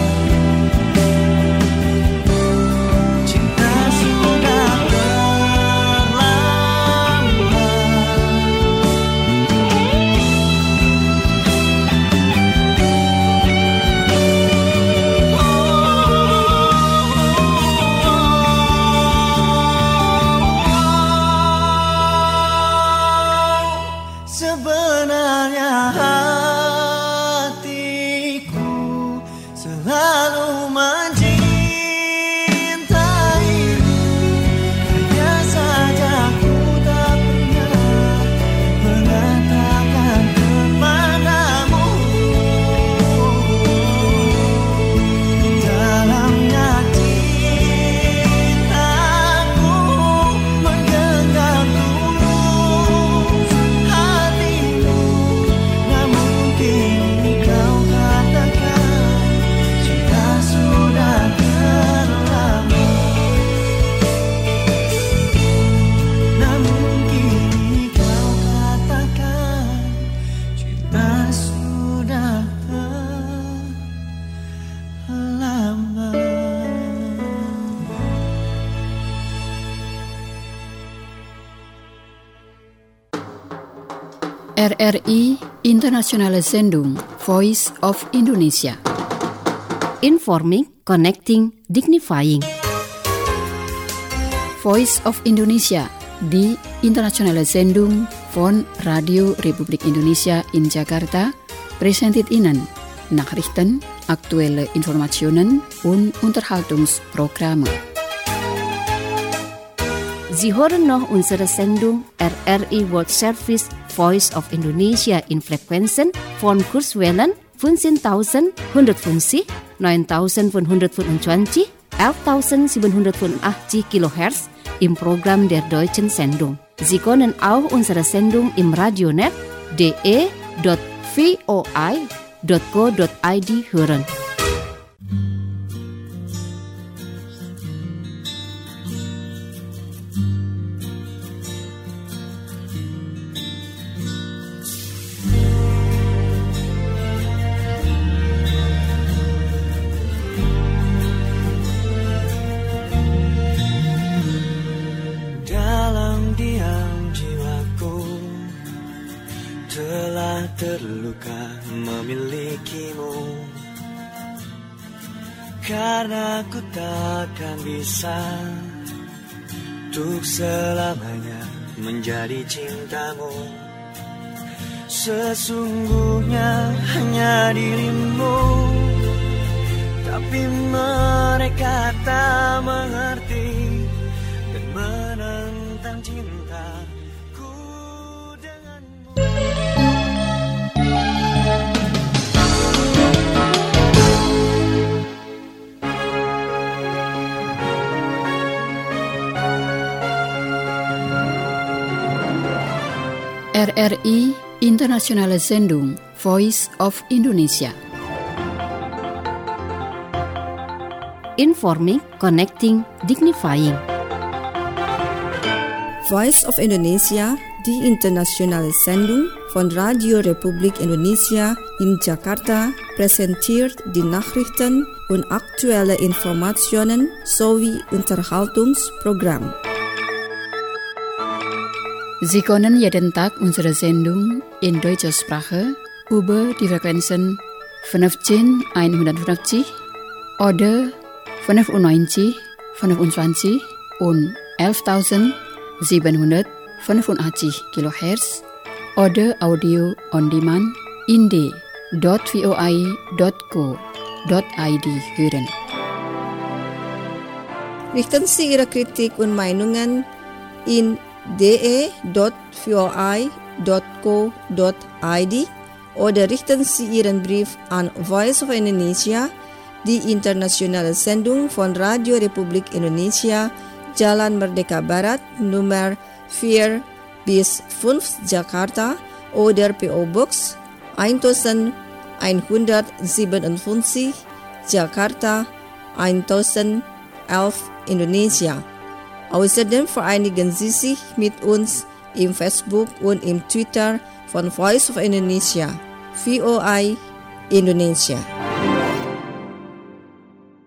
Cinta sudah sebenarnya hatiku selalu mencintaimu, hanya saja ku tak pernah mengatakan kepadamu. Dalamnya cintaku menggenggam tulus hatimu, namun kini kau katakan cinta sudah terlambat. Namun kini kau katakan cinta sudah terlambat. R R I Internationale Sendung Voice of Indonesia. Informing, connecting, dignifying. Voice of Indonesia, die internationale Sendung von Radio Republik Indonesia in Jakarta, präsentiert Ihnen Nachrichten, aktuelle Informationen und Unterhaltungsprogramme. Sie hören noch unsere Sendung R R I World Service Voice of Indonesia in Frequenzen von Kurzwellen fünfzehntausendeinhundertfünfzig, neuntausendfünfhundertfünfundzwanzig, elftausendsiebenhundertfünfundachtzig Kilohertz im Programm der deutschen Sendung. Sie können auch unsere Sendung im Radionet d e dot v o i dot co dot i d hören. Terluka memilikimu, karena ku takkan bisa untuk selamanya menjadi cintamu. Sesungguhnya hanya dirimu, tapi mereka tak mengerti dan menentang cintaku denganmu. R R I Internationale Sendung Voice of Indonesia. Informing, connecting, dignifying. Voice of Indonesia, die internationale Sendung von Radio Republik Indonesia in Jakarta, präsentiert die Nachrichten und aktuelle Informationen sowie Unterhaltungsprogramm. Sie können jeden Tag unsere Sendung in deutscher Sprache über die Frequenzen fünfzehntausendeinhundertfünfzig oder fünfundneunzig, fünfundzwanzig und elftausendsiebenhundertfünfundachtzig Kilohertz oder Audio on Demand in d dot v o i dot co dot i d hören. Richten Sie Ihre Kritik und Meinungen in d e dot v o i dot co dot i d oder richten Sie Ihren Brief an Voice of Indonesia, die internationale Sendung von Radio Republik Indonesia, Jalan Merdeka Barat, Nummer vier bis fünf Jakarta oder P O Box elfhundertsiebenundfünfzig, Jakarta elf Indonesia. Außerdem vereinigen Sie sich mit uns im Facebook und im Twitter von Voice of Indonesia, V O I Indonesia.